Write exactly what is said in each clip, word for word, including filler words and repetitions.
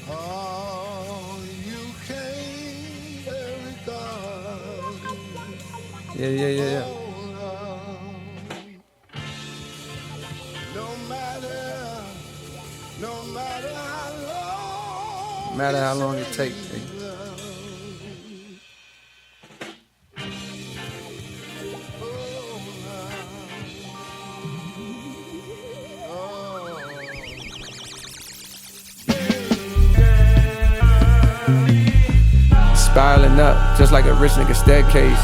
Oh, you came very dark. Yeah, yeah, yeah, yeah. No matter, no matter how long, No matter how long it takes. Spiraling up, just like a rich nigga staircase.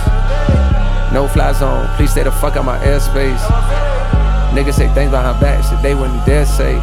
No fly zone, please stay the fuck out my airspace. Niggas say things behind back, shit they wouldn't dare say.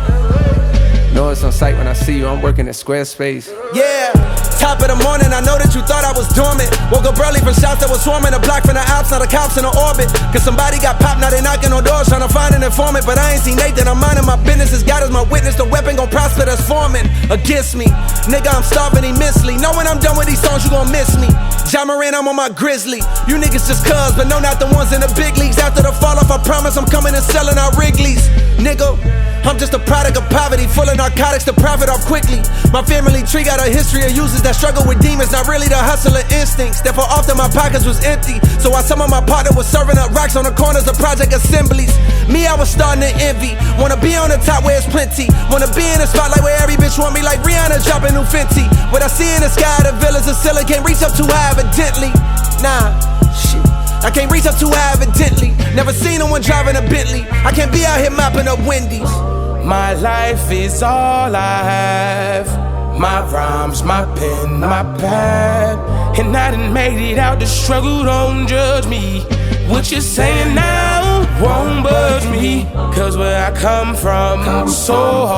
Know it's on sight when I see you, I'm working at Squarespace. Yeah, top of the morning, I know that you thought I was dormant. Woke up early from shots that was swarming. A block from the ops, now the cops in the orbit. Cause somebody got popped, now they knocking on doors trying to find an informant. But I ain't seen Nathan, I'm minding my business. As God is my witness, the weapon gon' prosper that's forming against me. Nigga, I'm starving immensely. Know when I'm done with these songs, you gon' miss me. Ja Morant, I'm on my grizzly. You niggas just cuz, but no, not the ones in the big leagues. After the fall off, I promise I'm coming and selling out Wrigley's. Nigga, I'm just a product of poverty, full of narcotics to profit off quickly. My family tree got a history of users that struggle with demons, not really the hustler instincts. Therefore often my pockets was empty, so while some of my partner was serving up rocks on the corners of project assemblies, me, I was starting to envy. Wanna be on the top where it's plenty. Wanna be in the spotlight where every bitch want me, like Rihanna dropping new Fenty. What I see in the sky, the villas of ceiling can't reach up too high evidently. Nah, shit, I can't reach up too high evidently. Never seen no one driving a Bentley. I can't be out here mopping up Wendy's. My life is all I have. My rhymes, my pen, my pad. And I done made it out the struggle, don't judge me. What you're saying now won't budge me. Cause where I come from, so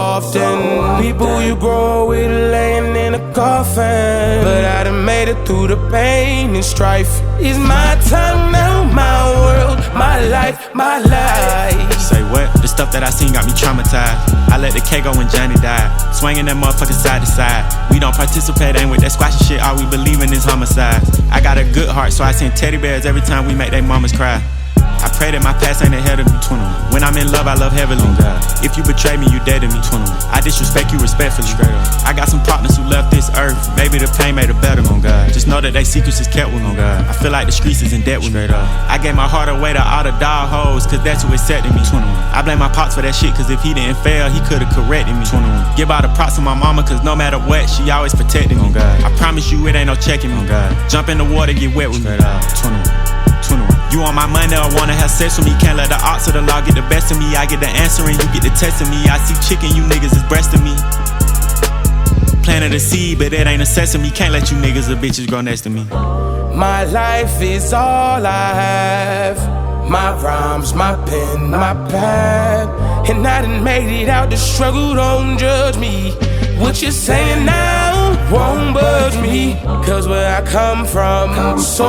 often people you grow with laying in a coffin. But I done made it through the pain and strife. It's my time now, my world, my life, my life. Say what? The stuff that I seen got me traumatized. I let the K go when Johnny died. Swinging that motherfucker side to side. We don't participate, ain't with that squashy shit. All we believe in is homicide. I got a good heart, so I send teddy bears every time we make they mamas cry. I pray that my past ain't ahead of me. twenty-one. When I'm in love, I love heavily. Oh, if you betray me, you dead to me. twenty-one. I disrespect you respectfully. Straight up. I got some partners who left this earth. Maybe the pain made it better. Oh, God. Just know that they secrets is kept with me. Oh, God. I feel like the streets is in debt with me. Up. I gave my heart away to all the dog hoes, cause that's who accepted me. twenty-one. I blame my pops for that shit, cause if he didn't fail, he could've corrected me. twenty-one. Give all the props to my mama, cause no matter what, she always protected me. Oh, God. I promise you it ain't no checking me. Oh, God. Jump in the water, get wet with Straight me. twenty-one. twenty-one. You on my money or wanna have sex with me. Can't let the odds of the law get the best of me. I get the answer and you get the test of me. I see chicken, you niggas is breasting me. Planted a seed, but it ain't a sesame. Can't let you niggas or bitches grow next to me. My life is all I have. My rhymes, my pen, my pad. And I done made it out the struggle, don't judge me. What you're saying now won't budge me. Cause where I come from, so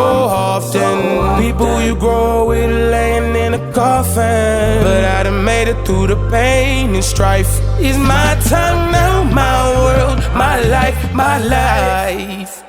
often people you grow with laying in a coffin. But I done made it through the pain and strife. It's my time now, my world, my life, my life.